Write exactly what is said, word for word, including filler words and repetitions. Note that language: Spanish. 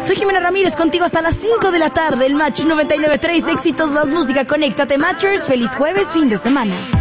Soy Jimena Ramírez, contigo hasta las cinco de la tarde. El Match noventa y nueve punto tres, éxitos más música. Conéctate, Matchers. Feliz jueves, fin de semana.